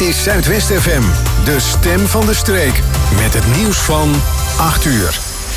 is Zuidwest FM, de stem van de streek. Met het nieuws van 8 uur.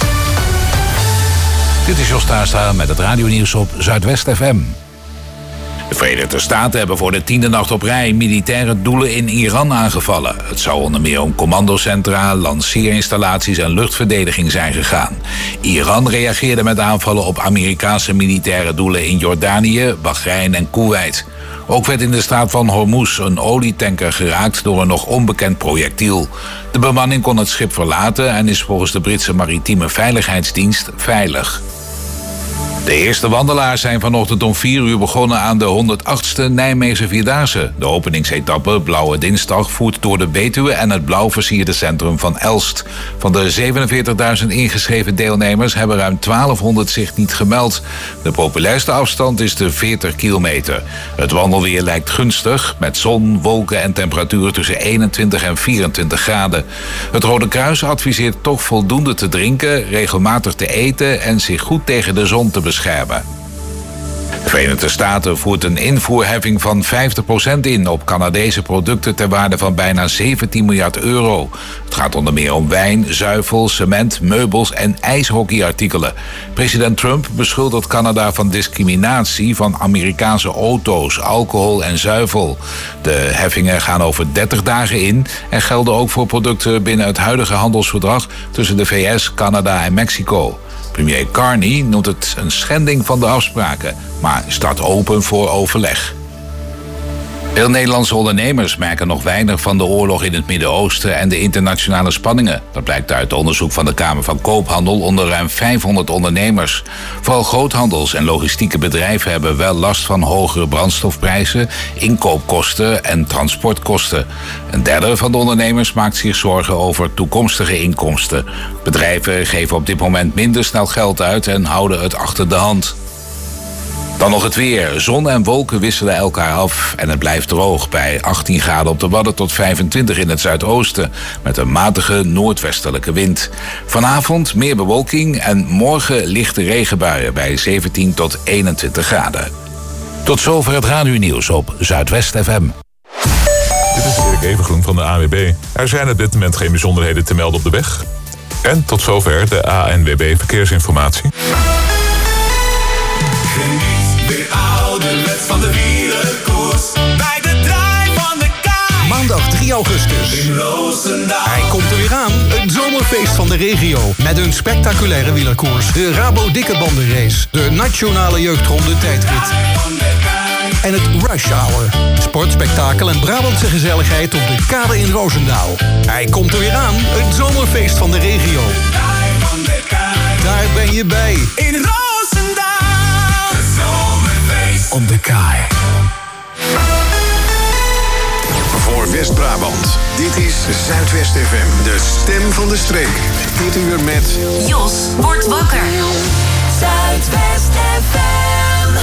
Dit is Jos Taastra met het radionieuws op Zuidwest FM. De Verenigde Staten hebben voor de 10e nacht op rij militaire doelen in Iran aangevallen. Het zou onder meer om commandocentra, lanceerinstallaties en luchtverdediging zijn gegaan. Iran reageerde met aanvallen op Amerikaanse militaire doelen in Jordanië, Bahrein en Koeweit. Ook werd in de straat van Hormuz een olietanker geraakt door een nog onbekend projectiel. De bemanning kon het schip verlaten en is volgens de Britse Maritieme Veiligheidsdienst veilig. De eerste wandelaars zijn vanochtend om 4 uur begonnen aan de 108e Nijmeegse Vierdaagse. De openingsetappe, Blauwe Dinsdag, voert door de Betuwe en het blauw versierde centrum van Elst. Van de 47.000 ingeschreven deelnemers hebben ruim 1200 zich niet gemeld. De populairste afstand is de 40 kilometer. Het wandelweer lijkt gunstig, met zon, wolken en temperaturen tussen 21 en 24 graden. Het Rode Kruis adviseert toch voldoende te drinken, regelmatig te eten en zich goed tegen de zon te beschermen. De Verenigde Staten voert een invoerheffing van 50% in op Canadese producten ter waarde van bijna 17 miljard euro. Het gaat onder meer om wijn, zuivel, cement, meubels en ijshockeyartikelen. President Trump beschuldigt Canada van discriminatie van Amerikaanse auto's, alcohol en zuivel. De heffingen gaan over 30 dagen in en gelden ook voor producten binnen het huidige handelsverdrag tussen de VS, Canada en Mexico. Premier Carney noemt het een schending van de afspraken, maar staat open voor overleg. Veel Nederlandse ondernemers merken nog weinig van de oorlog in het Midden-Oosten en de internationale spanningen. Dat blijkt uit onderzoek van de Kamer van Koophandel onder ruim 500 ondernemers. Vooral groothandels en logistieke bedrijven hebben wel last van hogere brandstofprijzen, inkoopkosten en transportkosten. Een derde van de ondernemers maakt zich zorgen over toekomstige inkomsten. Bedrijven geven op dit moment minder snel geld uit en houden het achter de hand. Dan nog het weer. Zon en wolken wisselen elkaar af en het blijft droog bij 18 graden op de Wadden tot 25 in het zuidoosten met een matige noordwestelijke wind. Vanavond meer bewolking en morgen lichte regenbuien bij 17 tot 21 graden. Tot zover het radionieuws op Zuidwest FM. Dit is Erik Evengroen van de ANWB. Er zijn op dit moment geen bijzonderheden te melden op de weg. En tot zover de ANWB Verkeersinformatie. Geniet weer ouderwets van de wielerkoers bij de Draai van de Kaai. Maandag 3 augustus. In Roosendaal. Hij komt er weer aan. Het zomerfeest van de regio. Met een spectaculaire wielerkoers. De Rabo Dikkerbandenrace. De Nationale Jeugdronde tijdrit. En het Rush Hour. Sport, spektakel en Brabantse gezelligheid op de kade in Roosendaal. Hij komt er weer aan. Het zomerfeest van de regio. Daar ben je bij. In Roosendaal. Op de kaai. Voor West-Brabant, dit is Zuidwest FM, de stem van de streek. Dit uur met Jos wordt wakker. Zuidwest FM.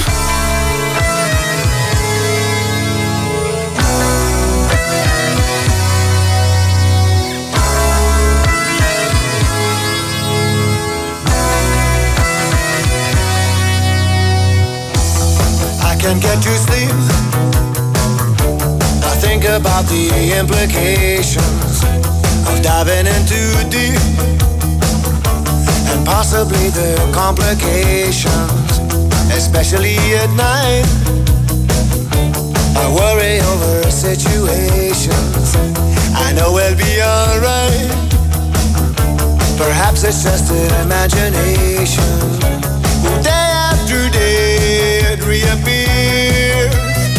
Can't get to sleep. I think about the implications of diving in too deep, and possibly the complications, especially at night. I worry over situations I know we'll be alright. Perhaps it's just an imagination. Day after day it reappears.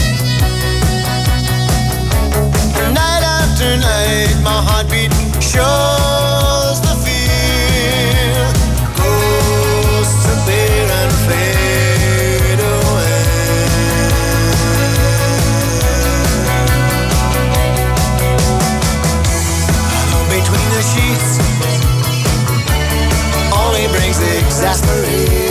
Night after night my heartbeat shows the fear. Ghosts appear and fade away. Between the sheets only brings exasperation.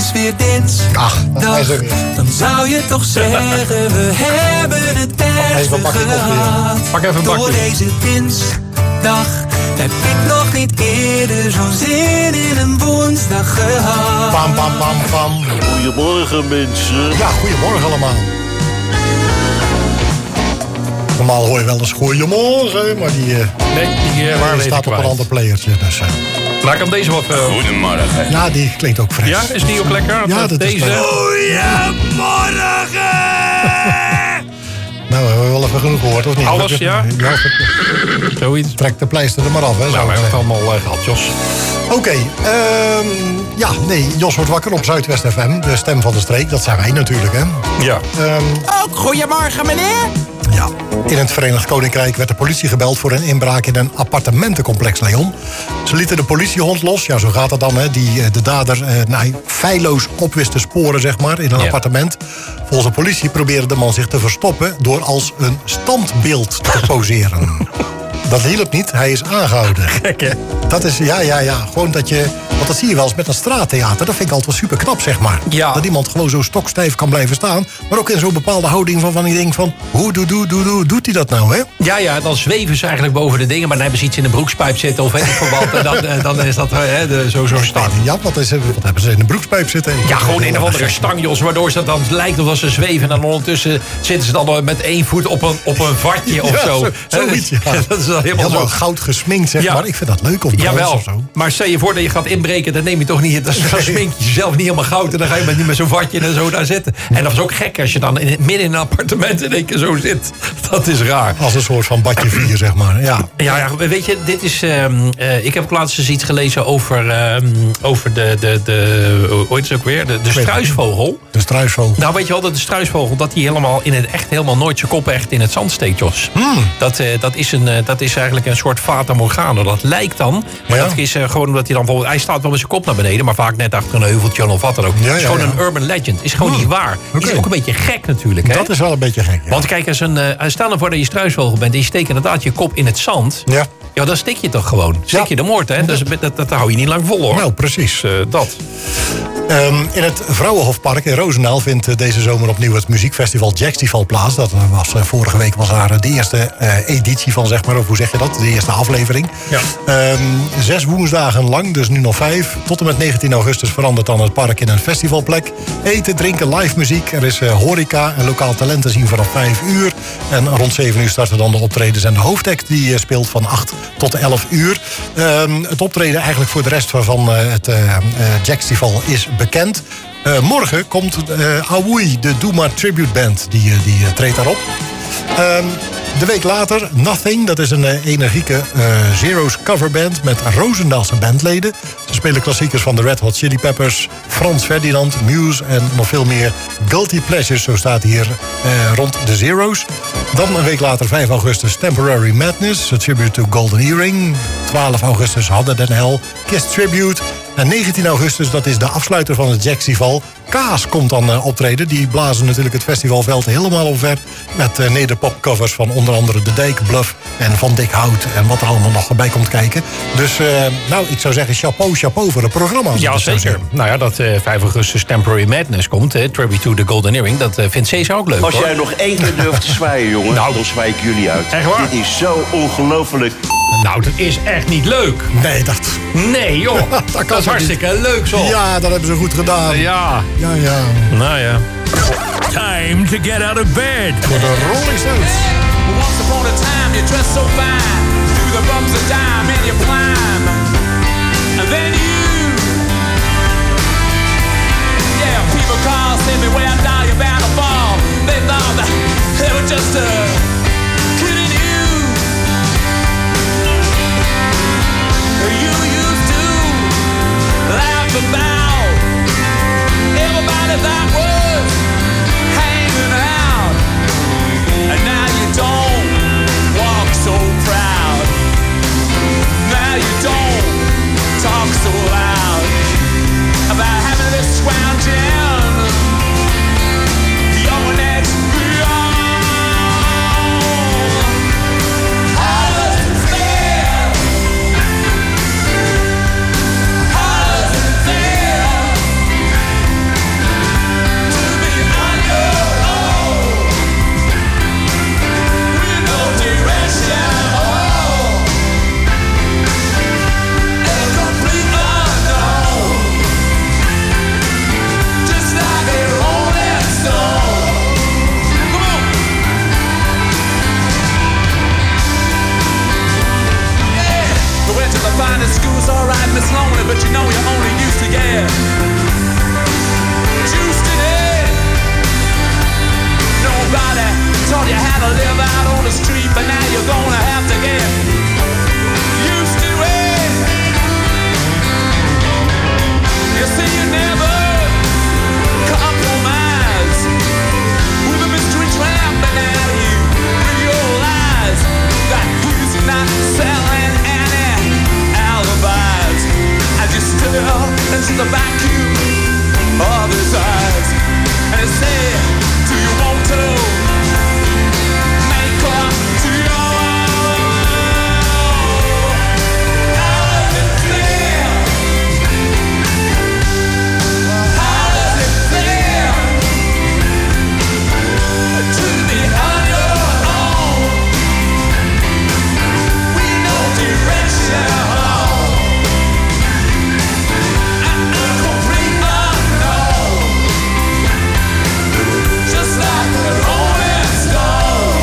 is weer dinsdag. Dan zou je toch zeggen, we hebben het ergste gehad. Pak even een bakje. Door deze dinsdag heb ik nog niet eerder zo'n zin in een woensdag gehad. Pam, pam, pam, pam. Goedemorgen, mensen. Ja, goedemorgen allemaal. Normaal hoor je wel eens goedemorgen, maar die staat op een ander playertje. Dus, Laat ik hem deze wat... Goedemorgen. ja, die klinkt ook fris. Ja, is die ook lekker? Ja, dat deze. is leuk. Goedemorgen! Nou, we hebben wel even genoeg gehoord, of niet? Alles, ja? Zoiets. Trek de pleister er maar af, hè. Nou, we hebben het allemaal gehad, Jos. Oké, Jos wordt wakker op Zuidwest FM. De stem van de streek, dat zijn wij natuurlijk, hè. Ja. Ook goedemorgen, meneer. Ja, in het Verenigd Koninkrijk werd de politie gebeld voor een inbraak in een appartementencomplex, Leon. Ze lieten de politiehond los, ja, zo gaat het dan, hè, die de dader feilloos op wist te sporen, zeg maar, in een appartement. Volgens de politie probeerde de man zich te verstoppen door als een standbeeld te poseren. Dat hielp niet, hij is aangehouden. Gek, hè? Dat is, ja. Gewoon dat je... Want dat zie je wel eens met een straattheater. Dat vind ik altijd wel super knap, zeg maar. Ja. Dat iemand gewoon zo stokstijf kan blijven staan. Maar ook in zo'n bepaalde houding van ik denk van... Hoe doet hij dat nou, hè? Ja, dan zweven ze eigenlijk boven de dingen. Maar dan hebben ze iets in de broekspijp zitten of weet ik veel wat. En dan is dat zo staan. Ja, wat hebben ze in de broekspijp zitten? Ja, gewoon een of andere stang, Jos. Waardoor ze dan lijkt alsof ze zweven. En dan ondertussen zitten ze dan met 1 voet op een vatje of zo. Zoiets, ja. Dat is dan helemaal goud gesminkt, zeg maar. Ik vind dat leuk om Jawel, of zo. maar stel je voor dat je gaat inbreken, dan neem je toch niet... Dan smink je jezelf niet helemaal goud en dan ga je niet met zo'n vatje en zo daar zitten. En dat is ook gek als je dan midden in een appartement in één keer zo zit. Dat is raar. Als een soort van badje 4, zeg maar. Ja, weet je, dit is... ik heb ook laatst eens iets gelezen over de hoe heet het ook weer? De struisvogel. De struisvogel. Nou, weet je wel, dat de struisvogel, dat die helemaal in het echt helemaal nooit zijn kop echt in het zand steekt, Jos. Dat is eigenlijk een soort fata morgana. Dat lijkt dan, maar dat is gewoon omdat hij dan bijvoorbeeld... Hij staat wel met zijn kop naar beneden, maar vaak net achter een heuveltje of wat dan ook. Het is gewoon een urban legend. Is gewoon niet waar. Is ook een beetje gek natuurlijk, hè? Dat is wel een beetje gek, ja. Want kijk, stel nou voor dat je struisvogel bent en je steekt inderdaad je kop in het zand. Ja. Ja, dan stik je toch gewoon. Stik je de moord, hè? Dat hou je niet lang vol, hoor. Nou, precies. Dat. In het Vrouwenhofpark in Roosendaal vindt deze zomer opnieuw het muziekfestival Jazzfestival plaats. Dat was vorige week was daar de eerste editie van, zeg maar. Of hoe zeg je dat? De eerste aflevering. Ja. 6 woensdagen lang, dus nu nog 5. Tot en met 19 augustus verandert dan het park in een festivalplek. Eten, drinken, live muziek. Er is horeca en lokaal talent te zien vanaf 5 uur. En rond 7 uur starten dan de optredens. En de hoofdact die speelt van 8 tot 11 uur. Het optreden eigenlijk voor de rest van het Jazzfestival is bekend. Morgen komt Awoei, de Doema Tribute Band. Die treedt daarop. De week later Nothing, dat is een energieke Zero's coverband met Roosendaalse bandleden. Ze spelen klassiekers van de Red Hot Chili Peppers, Frans Ferdinand, Muse en nog veel meer. Guilty Pleasures, zo staat hier rond de Zero's. Dan een week later 5 augustus Temporary Madness, a tribute to Golden Earring. 12 augustus Harder Than Hell, Kiss Tribute. En 19 augustus, dat is de afsluiter van het Jazzfestival. Kaas komt dan optreden. Die blazen natuurlijk het festivalveld helemaal omver. Met nederpopcovers van onder andere De Dijk, Bluff en Van Dik Hout. En wat er allemaal nog bij komt kijken. Dus ik zou zeggen chapeau voor het programma. Ja, zeker. Nou ja, dat 5 augustus Temporary Madness komt. Tribute to the Golden Earring. Dat vindt Cesar ook leuk, Als jij nog 1 keer durft te zwaaien, jongen, dan zwaai ik jullie uit. Echt waar? Dit is zo ongelooflijk. Nou, dat is echt niet leuk. Nee, Nee, joh. dat is hartstikke leuk, zo. Ja, dat hebben ze goed gedaan. Ja. Ja. Nou ja. Time to get out of bed. Voor de Rolling Stones. Once upon a time you dressed so fine, through the bumps of dime and you climb, and then people call, say me well down, you're bound to fall. They thought that they were just kidding you. You used to laugh about everybody that was hanging out, and now you don't walk so proud. Now you don't into the vacuum of his eyes, and he said, do you want to make up to your How does it feel? How does it feel to be on your own with no direction and a complete unknown, just like a rolling stone?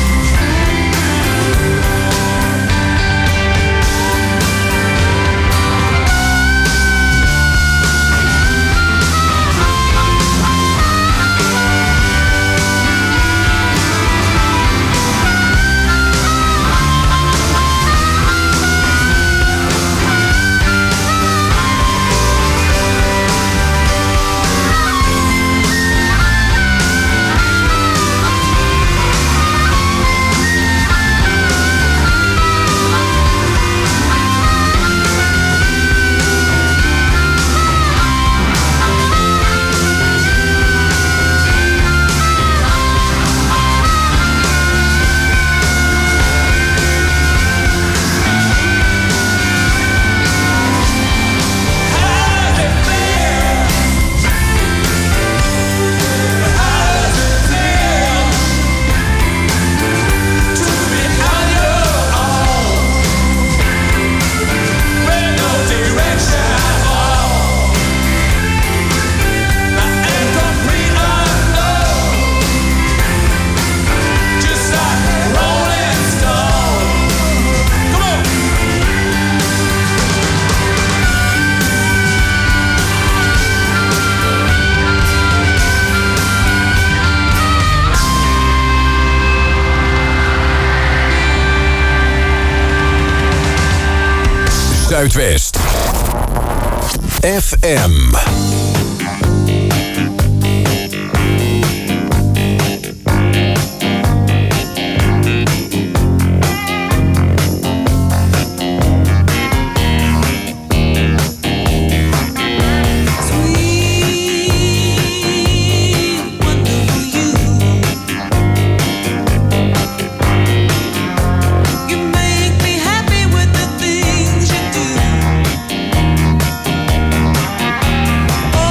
Zuidwest FM. Oh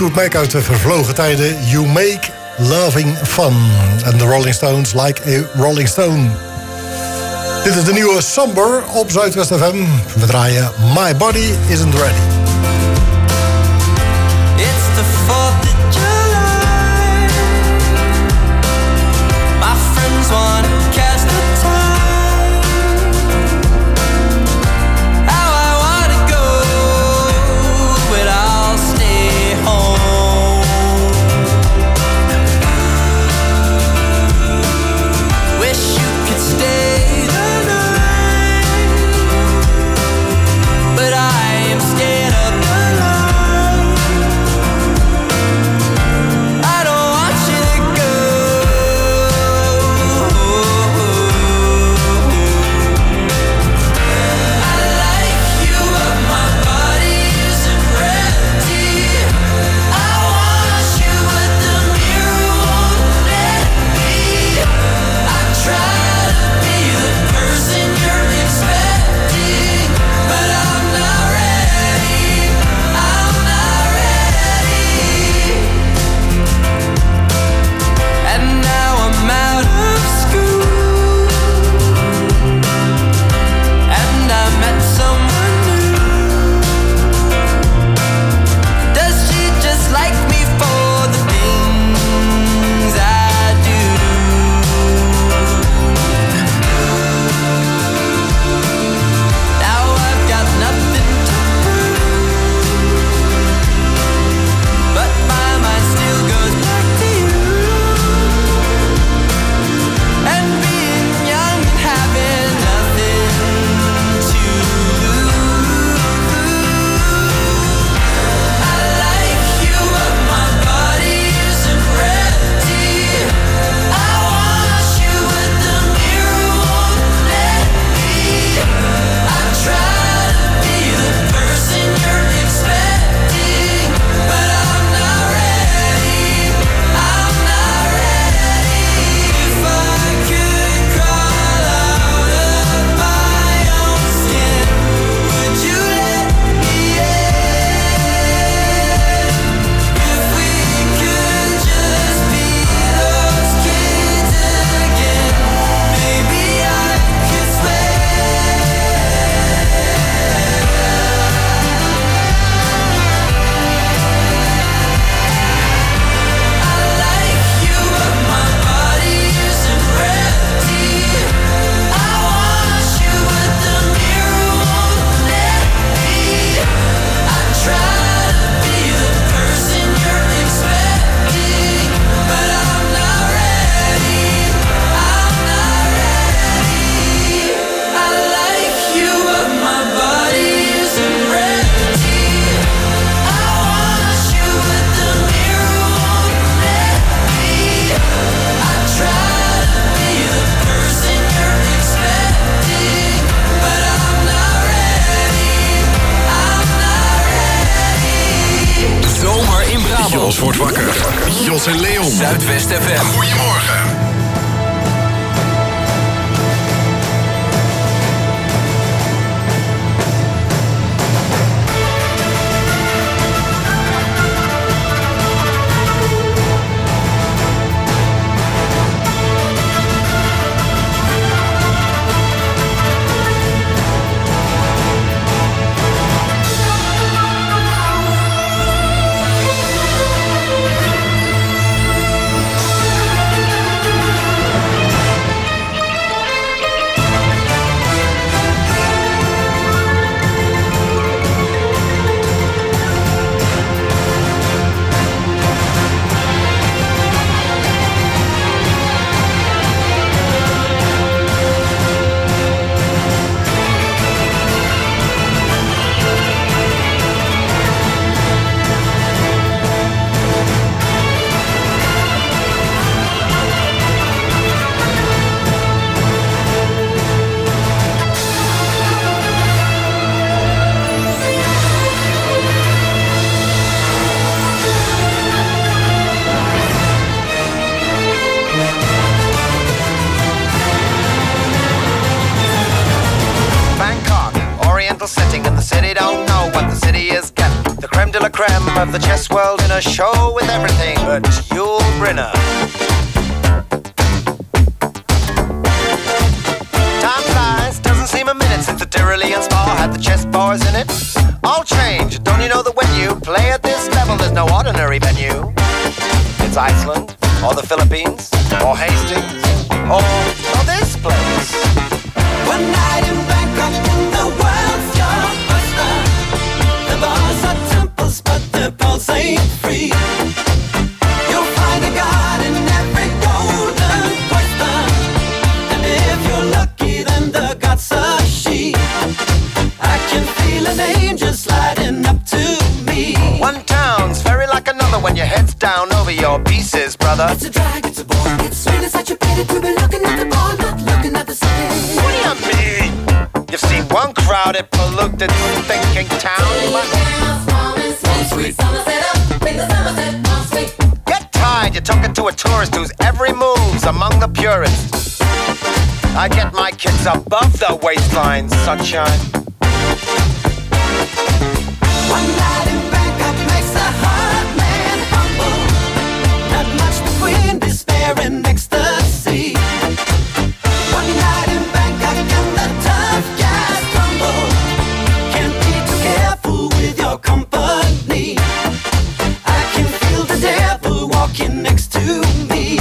Fleetwood Mac uit de vervlogen tijden. You make loving fun. En de Rolling Stones like a Rolling Stone. Dit is de nieuwe Somber op Zuidwest FM. We draaien My Body Isn't Ready. It's the 4th of July. My friends want to catch the time. How I want to go, but I'll stay home. Wish you could stay the night, but I am scared of the light. I don't want you to go. I like you, but my body isn't ready. I want you, but the mirror won't let me. I try to be the person you're expecting, but I'm not ready. I'm not ready. And now I'm out of school, and I met someone new. Does she just like me for the things I do? Now I've got nothing to prove, but my mind still goes back to you. And being young and having nothing to lose. I like you, but my body isn't ready. I want you, but the mirror won't let me. I try to be the person you're expecting, but I'm not ready. I'm not ready. If I could crawl out of my own skin, would you let me in? If we could just be those kids again, maybe I could swear. I like you, but my body isn't ready. I want you, but the mirror won't let me. I try to be the person you're expecting, but I'm not ready. I'm not ready. I like you, but my body isn't ready. I want you, but the mirror won't let me. I try to be the person you're expecting, but I'm not ready. I'm not ready. Zomer in Brabant. Jos wordt wakker. Jos en Leon. Zuidwest FM. Goedemorgen. oriental setting, and the city don't know what the city is getting. The creme de la creme of the chess world in a show with everything but Yul Brynner. Time flies, doesn't seem a minute since the Tyrolean Spa had the chess bars in it. All change, don't you know that when you play at this level, there's no ordinary venue? It's Iceland, or the Philippines, or Hastings, or this place. One night in Bangkok in the world's your oyster. The bars are temples, but the pulse ain't free. You'll find a god in every golden oyster, and if you're lucky, then the god's a she. I can feel an angel sliding up to me. One town's very like another when your head's down over your pieces, brother. It's a drag, it's a bore, it's sweet, it's such a pity to be looking at the ball, not looking at the city. What do you mean? You've seen one crowded, polluted, thinking town. Get tired, you're talking to a tourist whose every move's among the purists. I get my kids above the waistline, sunshine. One night in Bangkok makes a hard man humble. Not much between despair and ecstasy. One night in Bangkok and the tough guys tumble. Can't be too careful with your company. I can feel the devil walking next to me.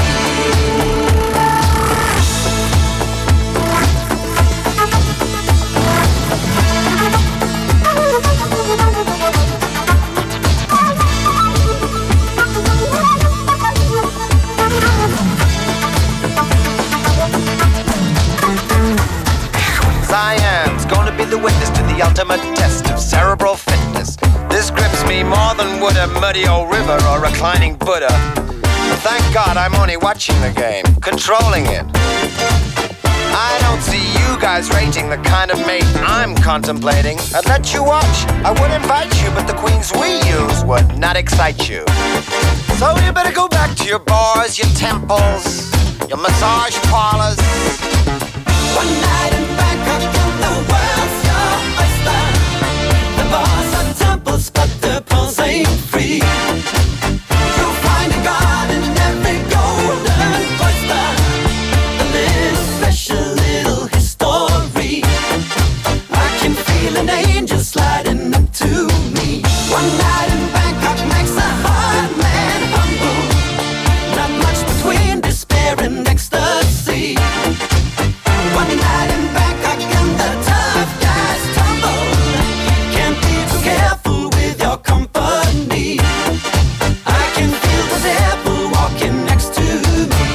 Siam's gonna be the witness to the ultimate test of cerebral fitness. This grips me more than would a muddy old river or reclining Buddha. But thank God I'm only watching the game, controlling it. I don't see you guys rating the kind of mate I'm contemplating. I'd let you watch, I would invite you, but the queens we use would not excite you. So you better go back to your bars, your temples, your massage parlors. One night in Bangkok and the world's your oyster. The bars are temples, but the pulse ain't free. You'll find a god in every golden oyster. A little special little history. I can feel an angel sliding up to me. One night in Bangkok makes a hard man humble. Not much between despair and ecstasy. One night in Bangkok and the tough guys tumble. Can't be too careful with your company. I can feel the devil walking next to me.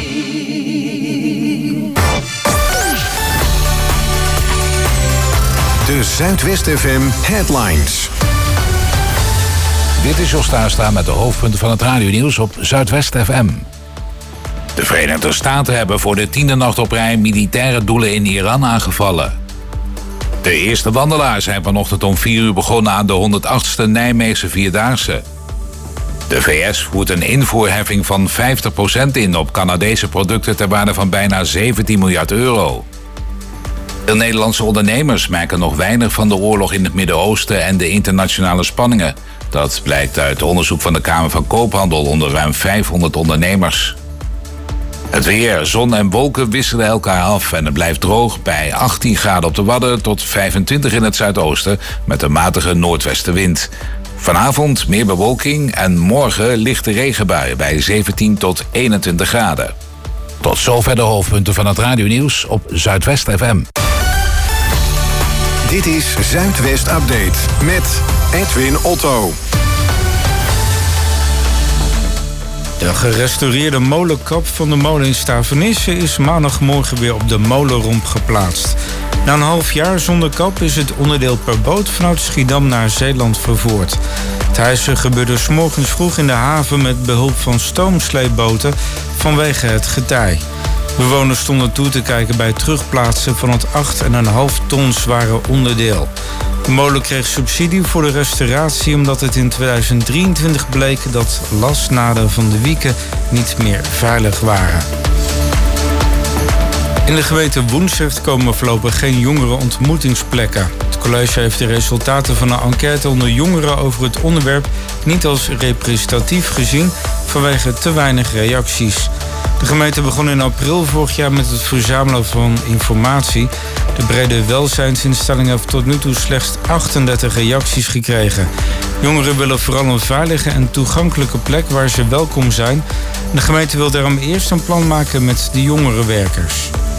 De Zuidwest FM Headlines. Dit is Jos Tuinstra met de hoofdpunten van het radionieuws op Zuidwest FM. De Verenigde Staten hebben voor de 10e nacht op rij militaire doelen in Iran aangevallen. De eerste wandelaars zijn vanochtend om 4 uur begonnen aan de 108ste Nijmeegse Vierdaagse. De VS voert een invoerheffing van 50% in op Canadese producten ter waarde van bijna 17 miljard euro. De Nederlandse ondernemers merken nog weinig van de oorlog in het Midden-Oosten en de internationale spanningen. Dat blijkt uit onderzoek van de Kamer van Koophandel onder ruim 500 ondernemers. Het weer, zon en wolken wisselen elkaar af en het blijft droog bij 18 graden op de Wadden tot 25 in het zuidoosten met een matige noordwestenwind. Vanavond meer bewolking en morgen lichte regenbuien bij 17 tot 21 graden. Tot zover de hoofdpunten van het radionieuws op Zuidwest FM. Dit is Zuidwest Update met Edwin Otto. De gerestaureerde molenkap van de molen in Stavenisse is maandagmorgen weer op de molenromp geplaatst. Na een half jaar zonder kap is het onderdeel per boot vanuit Schiedam naar Zeeland vervoerd. Het hijsen gebeurde 's morgens vroeg in de haven met behulp van stoomsleepboten vanwege het getij. Bewoners stonden toe te kijken bij het terugplaatsen van het 8,5 ton zware onderdeel. De molen kreeg subsidie voor de restauratie omdat het in 2023 bleek dat lasnaden van de wieken niet meer veilig waren. In de gemeente Woensdrecht komen voorlopig geen jongerenontmoetingsplekken. Het college heeft de resultaten van een enquête onder jongeren over het onderwerp niet als representatief gezien vanwege te weinig reacties. De gemeente begon in april vorig jaar met het verzamelen van informatie. De brede welzijnsinstelling heeft tot nu toe slechts 38 reacties gekregen. Jongeren willen vooral een veilige en toegankelijke plek waar ze welkom zijn. De gemeente wil daarom eerst een plan maken met de jongerenwerkers.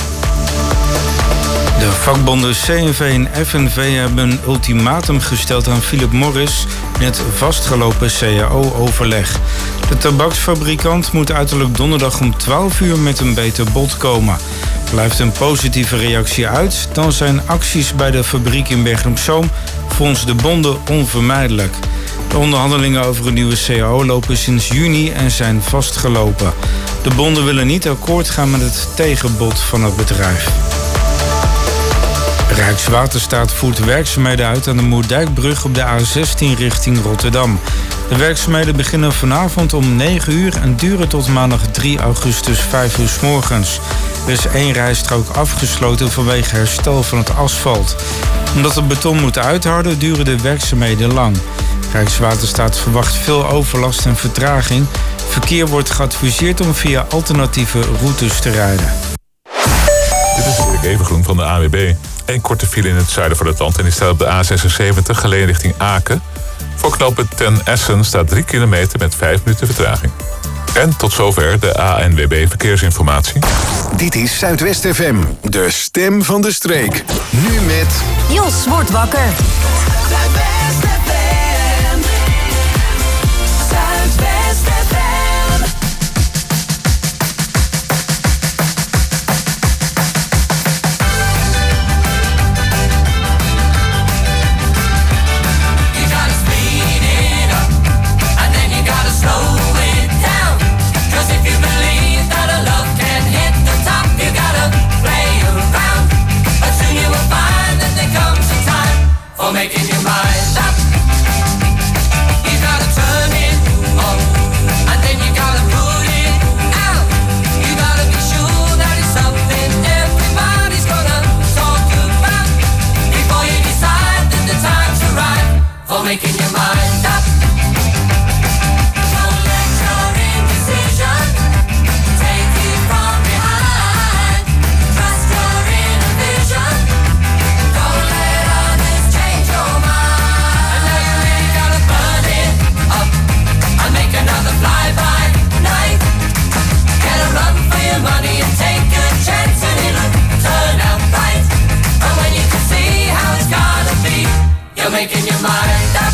De vakbonden CNV en FNV hebben een ultimatum gesteld aan Philip Morris in het vastgelopen CAO-overleg. De tabaksfabrikant moet uiterlijk donderdag om 12 uur met een beter bod komen. Blijft een positieve reactie uit, dan zijn acties bij de fabriek in Bergen op Zoom volgens de bonden onvermijdelijk. De onderhandelingen over een nieuwe CAO lopen sinds juni en zijn vastgelopen. De bonden willen niet akkoord gaan met het tegenbod van het bedrijf. Rijkswaterstaat voert werkzaamheden uit aan de Moerdijkbrug op de A16 richting Rotterdam. De werkzaamheden beginnen vanavond om 9 uur en duren tot maandag 3 augustus 5 uur 's morgens. Er is 1 rijstrook afgesloten vanwege herstel van het asfalt. Omdat het beton moet uithouden, duren de werkzaamheden lang. Rijkswaterstaat verwacht veel overlast en vertraging. Verkeer wordt geadviseerd om via alternatieve routes te rijden. Dit is Erik Evengroen van de ANWB. Een korte file in het zuiden van het land en die staat op de A76 geleden richting Aken. Voor knooppunt Ten Essen staat 3 kilometer met 5 minuten vertraging. En tot zover de ANWB Verkeersinformatie. Dit is Zuidwest FM, de stem van de streek. Nu met... Jos wordt wakker. Zuidwest FM. Zuidwest FM. Making your mind up. You gotta turn it on, and then you gotta put it out. You gotta be sure that it's something everybody's gonna talk about before you decide that the time's right for making your mind up. Don't let your indecision take you from behind. Trust your inner vision. Don't let others change your mind. And now you really gotta burn it up and make another fly-by night. Get a run for your money and take a chance and it'll turn out right. And when you can see how it's gotta be, you're making your mind up.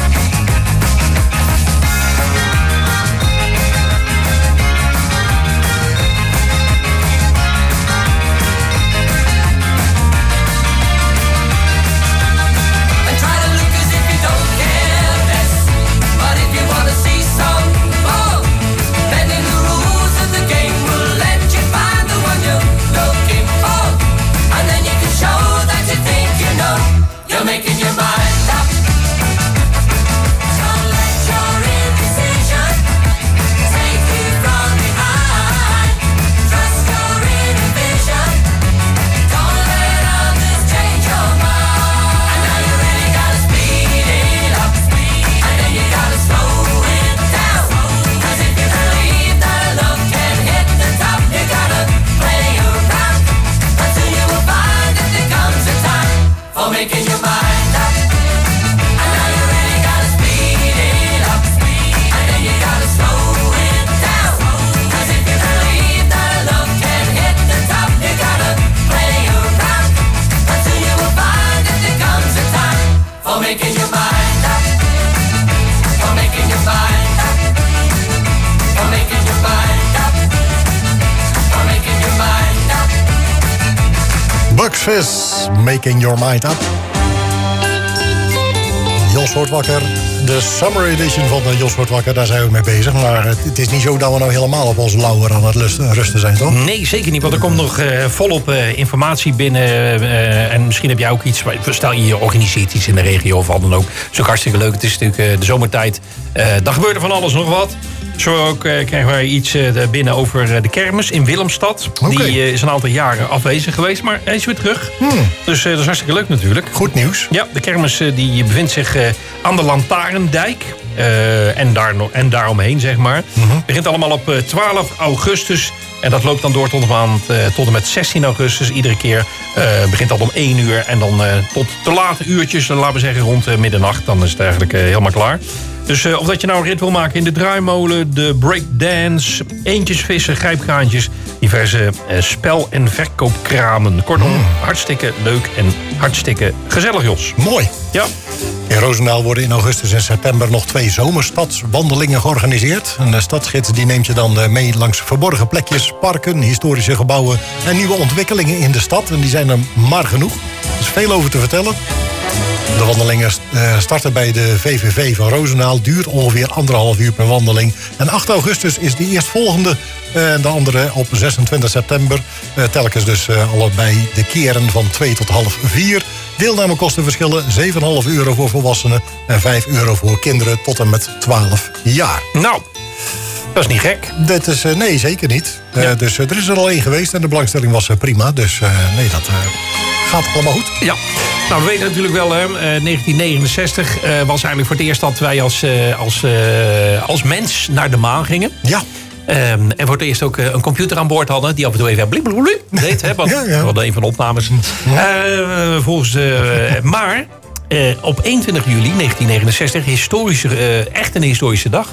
And try to look as if you don't care less. But if you wanna see some more, bending the rules of the game will let you find the one you're looking for. And then you can show that you think you know you're making your mind up. Don't let your indecision take you from behind. Trust your inner vision. Don't let others change your mind. And now you really gotta speed it up, and then you gotta slow it down. 'Cause if you believe that a love can hit the top, you gotta play around. But soon you will find that there comes a time for making your mind up. And now you really gotta speed it up, and then you gotta slow it down. 'Cause if you believe that a love can hit the top, you gotta play around. But soon you will find that there comes a time for making your mind up. For making your mind up. For making your mind up. For making your mind up. Bucks Fizz, Making Your Mind Up. Jos wordt wakker. De Summer Edition van Jos wordt wakker, daar zijn we mee bezig. Maar het is niet zo dat we nou helemaal op onze lauwer aan het rusten zijn, toch? Nee, zeker niet. Want er komt nog volop informatie binnen. En misschien heb jij ook iets. Stel je organiseert iets in de regio of wat dan ook. Dat is ook hartstikke leuk. Het is natuurlijk de zomertijd. Dan gebeurt er van alles nog wat. Zo ook krijgen wij iets binnen over de kermis in Willemstad. Oké. Die is een aantal jaren afwezig geweest, maar hij is weer terug. Dus dat is hartstikke leuk natuurlijk. Goed nieuws. Ja, de kermis die bevindt zich aan de Lantarendijk. En daaromheen, zeg maar. Het begint allemaal op 12 augustus. En dat loopt dan door tot en met 16 augustus. Iedere keer begint dat om 1 uur. En dan tot te late uurtjes, laten we zeggen rond middernacht. Dan is het eigenlijk helemaal klaar. Dus of dat je nou een rit wil maken in de draaimolen, de breakdance, eendjesvissen, grijpgraantjes, diverse spel- en verkoopkramen. Kortom, hartstikke leuk en hartstikke gezellig, Jos. Mooi. Ja. In Roosendaal worden in augustus en september nog 2 zomerstadswandelingen georganiseerd. Een stadsgids die neemt je dan mee langs verborgen plekjes, parken, historische gebouwen en nieuwe ontwikkelingen in de stad. En die zijn er maar genoeg. Er is veel over te vertellen. De wandelingen starten bij de VVV van Roosendaal. Duurt ongeveer 1,5 uur per wandeling. En 8 augustus is de eerstvolgende. En de andere op 26 september. Telkens dus allebei de keren van 2 tot half 4. Deelnamekosten verschillen €7,5 voor volwassenen en €5 voor kinderen tot en met 12 jaar. Nou, dat is niet gek. Dat is, nee, zeker niet. Ja. Dus er is er al 1 geweest en de belangstelling was prima. Dus nee, dat gaat allemaal goed. Ja. Nou, we weten natuurlijk wel, 1969 was eigenlijk voor het eerst dat wij als mens naar de maan gingen. Ja. En voor het eerst ook een computer aan boord hadden. Die af en toe even blip deed. Hè, want we hadden een van de opnames. Maar op 21 juli 1969, echt een historische dag.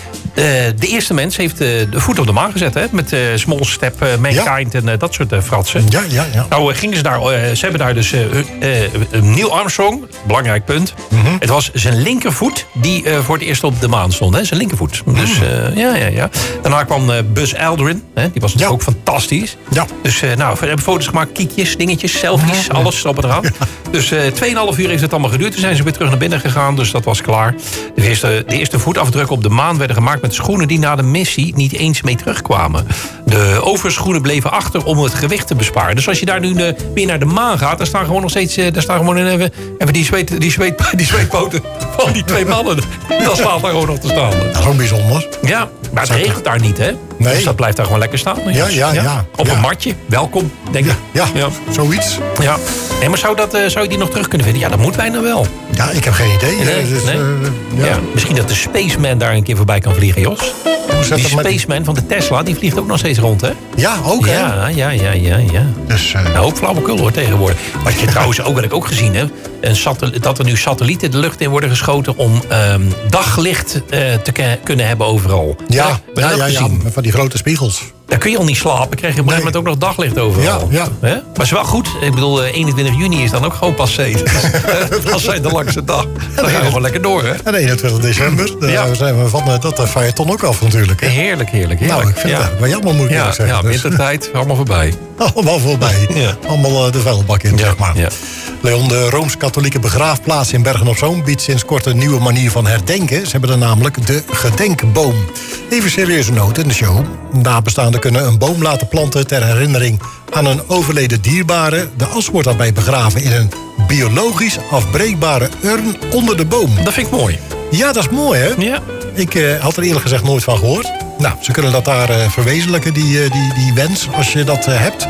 De eerste mens heeft de voet op de maan gezet. Hè, met Small Step, Mankind en dat soort fratsen. Ja. Nou gingen ze daar, ze hebben daar dus Neil Armstrong, belangrijk punt. Het was zijn linkervoet die voor het eerst op de maan stond. Hè, zijn linkervoet. Dus ja. Daarna kwam Buzz Aldrin. Hè, die was natuurlijk ook fantastisch. Ja. Dus we hebben foto's gemaakt, kiekjes, dingetjes, selfies, alles op het eraan. Dus 2,5 uur heeft het allemaal geduurd. Toen zijn ze weer terug naar binnen gegaan, dus dat was klaar. De eerste voetafdrukken op de maan werden gemaakt met schoenen die na de missie niet eens mee terugkwamen. De overschoenen bleven achter om het gewicht te besparen. Dus als je daar nu weer naar de maan gaat, dan staan gewoon nog steeds even die zweetpoten van die 2 mannen. Dat staat daar gewoon nog te staan. Dat is ook bijzonder. Ja, maar het regent daar niet, hè? Nee. Dus dat blijft daar gewoon lekker staan. Ja. Op een matje, welkom, denk ik. Ja, zoiets. Ja. Nee, maar zou je die nog terug kunnen vinden? Ja, dat moet bijna wel. Ja, ik heb geen idee. Nee? Misschien dat de Spaceman daar een keer voorbij kan vliegen, Jos. Die Spaceman van de Tesla, die vliegt ook nog steeds rond, hè? Ja, ook, hè? Ja. Dus, een hoop flauwekul, hoor, tegenwoordig. Wat je trouwens ook, wat ik ook gezien heb, dat er nu satellieten de lucht in worden geschoten om daglicht te kunnen hebben overal. Ja, van die grote spiegels. Daar kun je al niet slapen, krijg je op een gegeven moment ook nog daglicht overal. Ja. Hè? Maar het is wel goed. Ik bedoel, 21 juni is dan ook gewoon passé. Dat zijn de langste dag. Dan gaan we gewoon lekker door, hè? En 21 december, daar zijn we van dat feuilleton ook af natuurlijk. Hè? Heerlijk. Nou, ik vind het wel jammer, moet ik eerlijk zeggen. Ja, wintertijd, allemaal voorbij. Allemaal voorbij. Ja. Allemaal de vuilbak in, zeg maar. Ja. Leon, de Rooms-Katholieke begraafplaats in Bergen-op-Zoom biedt sinds kort een nieuwe manier van herdenken. Ze hebben er namelijk de gedenkboom. Even serieuze noot in de show. Nabestaanden kunnen een boom laten planten ter herinnering aan een overleden dierbare. De as wordt daarbij begraven in een biologisch afbreekbare urn onder de boom. Dat vind ik mooi. Ja, dat is mooi, hè? Ja. Ik had er eerlijk gezegd nooit van gehoord. Nou, ze kunnen dat daar verwezenlijken, die wens, als je dat hebt.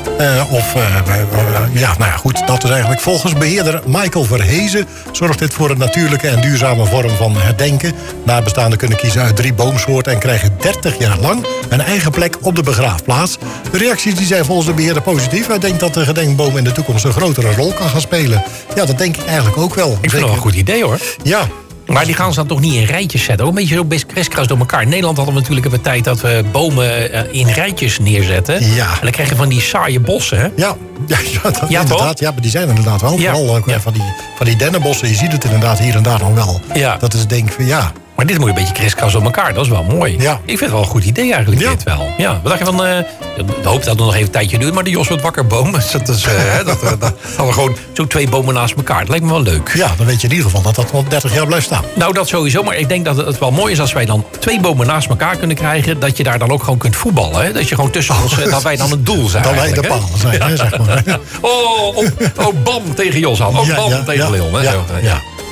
Goed, dat is eigenlijk. Volgens beheerder Michael Verhezen zorgt dit voor een natuurlijke en duurzame vorm van herdenken. Nabestaanden kunnen kiezen uit 3 boomsoorten en krijgen 30 jaar lang een eigen plek op de begraafplaats. De reacties die zijn volgens de beheerder positief. Hij denkt dat de gedenkboom in de toekomst een grotere rol kan gaan spelen. Ja, dat denk ik eigenlijk ook wel. Ik vind het wel een goed idee, hoor. Ja. Maar die gaan ze dan toch niet in rijtjes zetten? Ook een beetje zo best kriskras door elkaar. In Nederland hadden we natuurlijk een tijd dat we bomen in rijtjes neerzetten. Ja. En dan krijg je van die saaie bossen, hè? Ja, inderdaad. Ja, maar die zijn inderdaad wel. Ja. Vooral van die dennenbossen. Je ziet het inderdaad hier en daar dan wel. Ja. Dat is denk ik van ja. Maar dit moet je een beetje kriskras door elkaar. Dat is wel mooi. Ja. Ik vind het wel een goed idee eigenlijk, dit wel. Ja. Wat dacht je van... ik hoop dat het nog even een tijdje duurt, maar de Jos wordt wakkerboom. Dat we gewoon zo 2 bomen naast elkaar. Dat lijkt me wel leuk. Ja, dan weet je in ieder geval dat wel 30 jaar blijft staan. Nou, dat sowieso. Maar ik denk dat het wel mooi is als wij dan 2 bomen naast elkaar kunnen krijgen. Dat je daar dan ook gewoon kunt voetballen. Hè? Dat je gewoon tussen ons... dat wij dan het doel zijn. Dat wij de paal zijn, hè, zeg maar. Bam tegen Jos aan. Bam tegen Leon. Hè? Ja.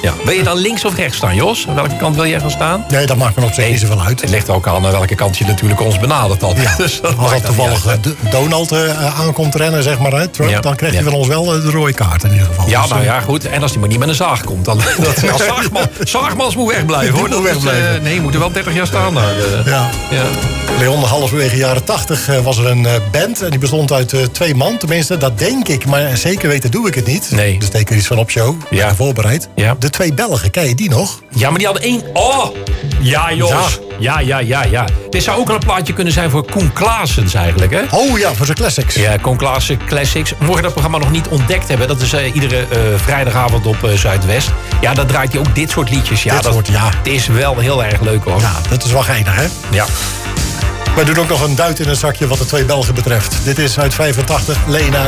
Ja. Wil je dan links of rechts staan, Jos? Aan welke kant wil jij gaan staan? Nee, dat maakt me op zich niet zoveel uit. Het ligt ook aan welke kant je natuurlijk ons benadert altijd. Ja. Dus Als dat toevallig Donald aankomt rennen, zeg maar, hè, Trump, dan krijgt hij van ons wel de rode kaart in ieder geval. Ja, Dus, nou ja, goed. En als hij maar niet met een zaag komt. Dan, zaagmans moet wegblijven, hoor. Die moet wegblijven. Nee, moet er wel 30 jaar staan daar. Ja. Leon, halverwege jaren 80 was er een band. En die bestond uit 2 man. Tenminste, dat denk ik. Maar zeker weten doe ik het niet. Nee. Dus teken iets van op show. Ja. Voorbereid. Ja. De 2 Belgen, ken je die nog? Ja, maar die hadden 1... Oh! Ja, Jos. Ja. Dit zou ook al een plaatje kunnen zijn voor Koen Klaasens eigenlijk, hè? Oh ja, voor zijn classics. Ja, Koen Klaassen Classics. Mocht je dat programma nog niet ontdekt hebben... dat is iedere vrijdagavond op Zuidwest. Ja, dan draait hij ook dit soort liedjes. Ja, het is wel heel erg leuk, hoor. Ja, dat is wel geinig, hè? Ja. Wij doen ook nog een duit in het zakje wat de 2 Belgen betreft. Dit is uit 85, Lena.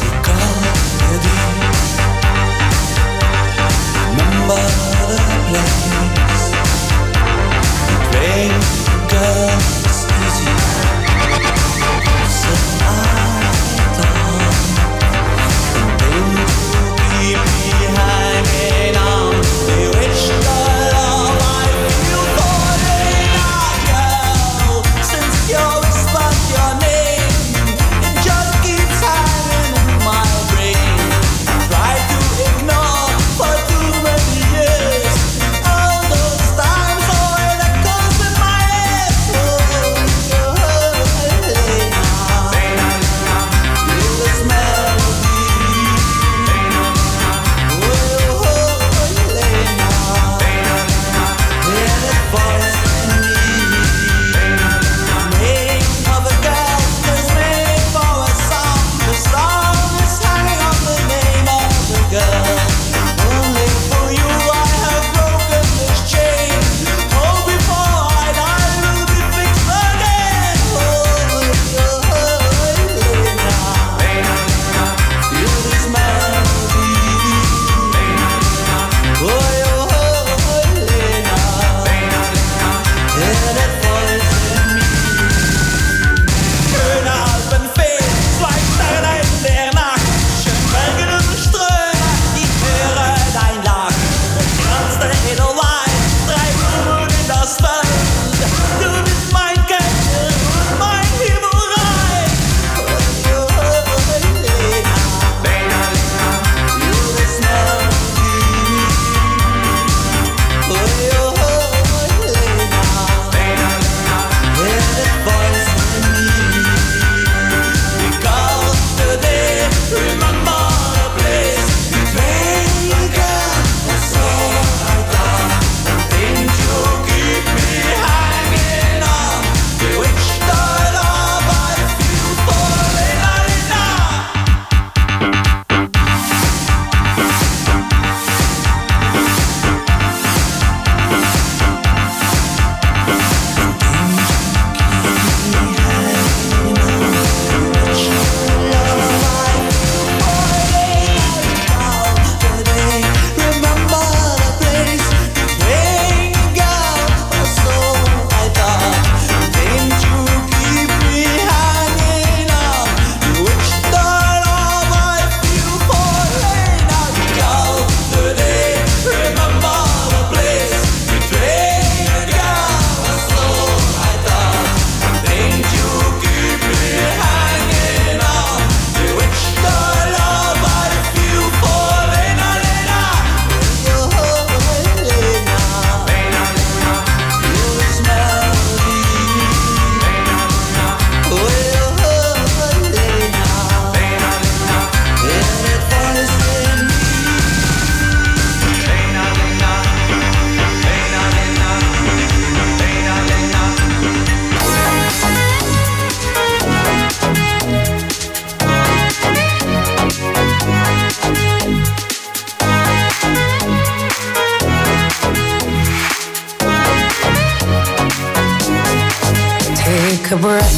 Take a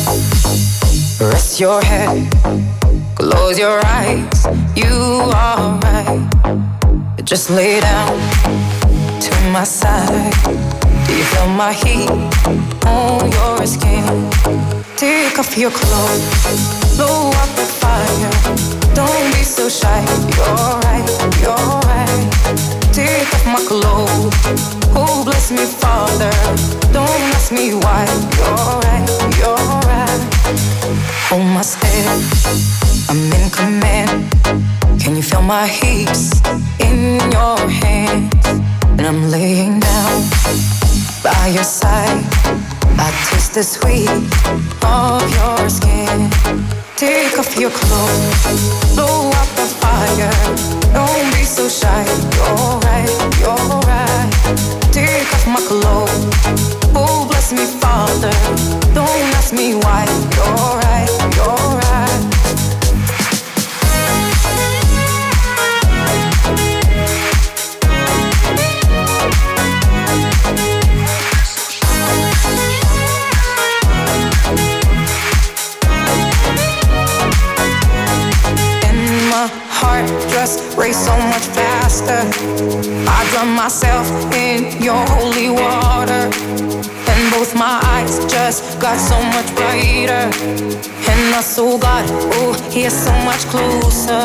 breath, rest your head, close your eyes, you are right. Just lay down to my side. Do you feel my heat on your skin? Take off your clothes, blow up the fire. Don't be so shy, you're right, you're right. take off my clothes. Oh, bless me, Father. Don't ask me why. You're right, you're right. Hold my step, I'm in command. Can you feel my hips in your hands? And I'm laying down by your side. I taste the sweet of your skin. Take off your clothes, blow out the fire. Don't be so shy. You're right, you're right. Take off my clothes. Oh, bless me, Father. Don't ask me why. You're right, you're right. Heart just race so much faster. I drown myself in your holy water, and both my eyes just got so much brighter. And I saw God, oh, He is so much closer.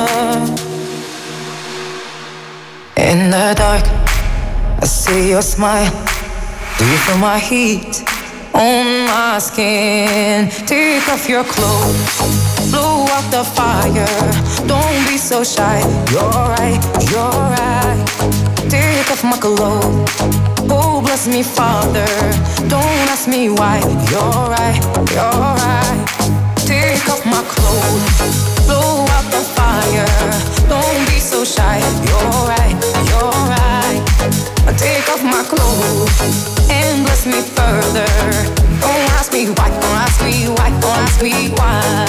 In the dark, I see your smile. Do you feel my heat on my skin? Take off your clothes, blow out the fire. Don't be so shy. You're right, you're right. Take off my clothes. Oh, bless me, Father. Don't ask me why. You're right, you're right. Take off my clothes, blow out the fire. Don't be so shy. You're right, you're right. Take off my clothes and bless me further. Don't ask me why, don't ask me why, don't ask me why.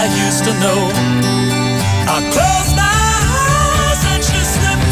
I used to know. I closed my eyes and she slipped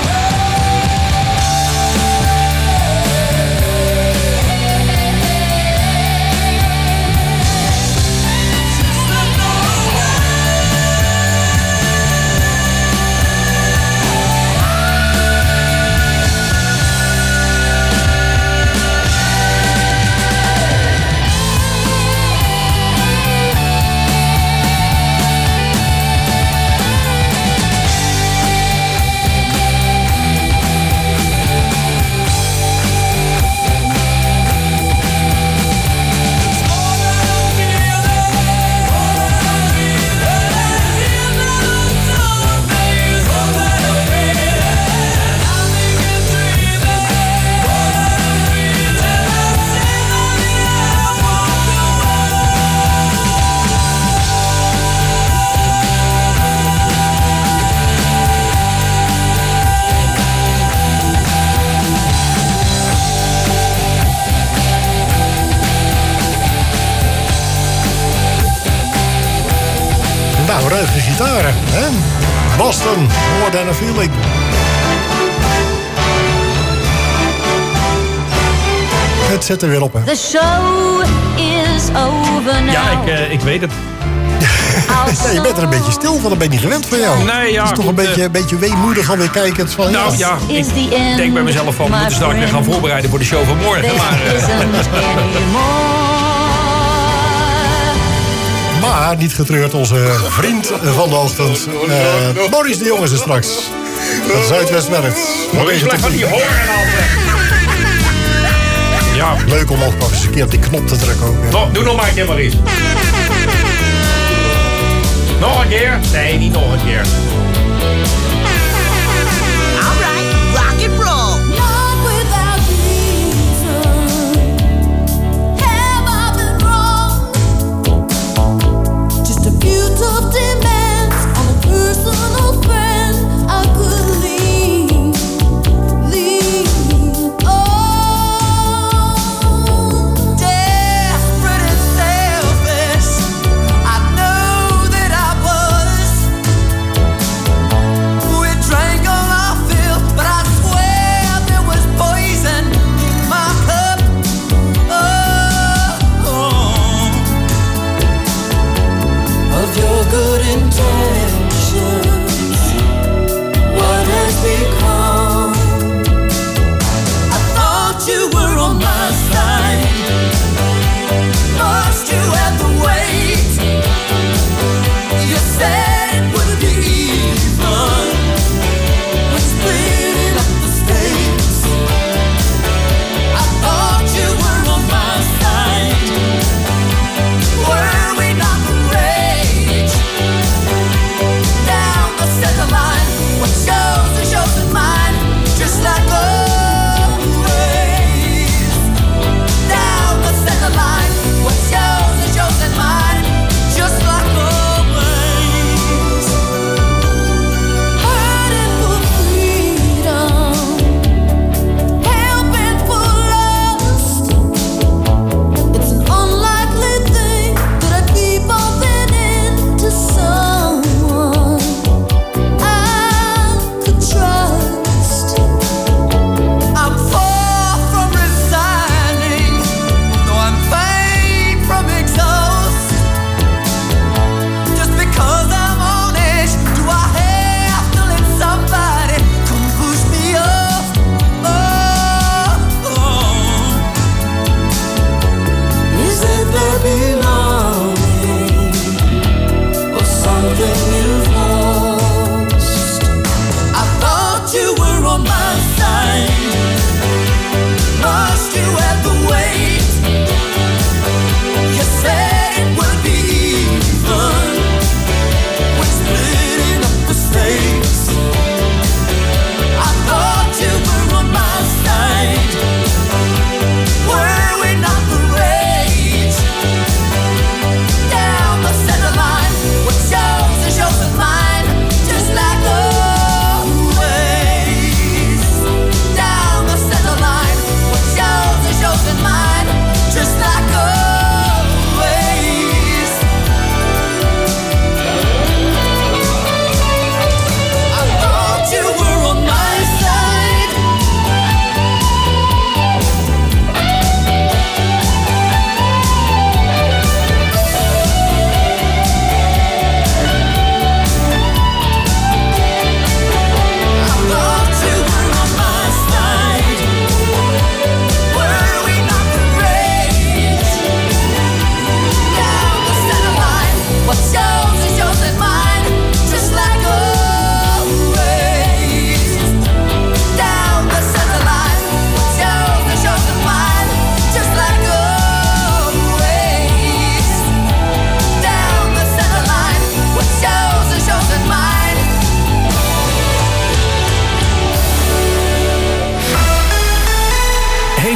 Nou, ruige gitaren, hè? Boston, More Than a Feeling. Het zit er weer op, hè? The show is over now. Ja, ik weet het. Ja, je bent er een beetje stil van, dat ben ik niet gewend van jou. Nee, ja. Het is toch een beetje weemoedig alweer kijkend van... Nou ja, ik denk bij mezelf van... we moeten straks weer gaan voorbereiden voor de show van morgen. Maar niet getreurd, onze vriend van de ochtend. Maurice de Jong is er straks. Van Zuidwest-Werkt. Maurice, blijf van die horen af. Ja. Leuk om ook eens een keer op die knop te drukken ook. No, doe nog maar een keer, Maurice. Nog een keer? Nee, niet nog een keer. All right, rock and roll. Not without reason. Have I been wrong? Just a few tough demands on a personal friend I could lean on. Desperate and selfish. I know that I was.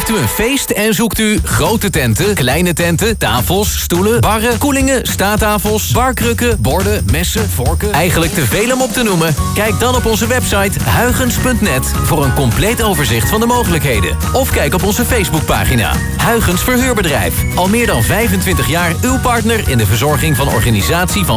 Heeft u een feest en zoekt u grote tenten, kleine tenten, tafels, stoelen, barren, koelingen, staattafels, barkrukken, borden, messen, vorken? Eigenlijk te veel om op te noemen? Kijk dan op onze website huygens.net voor een compleet overzicht van de mogelijkheden. Of kijk op onze Facebookpagina. Huygens Verhuurbedrijf. Al meer dan 25 jaar uw partner in de verzorging van organisatie van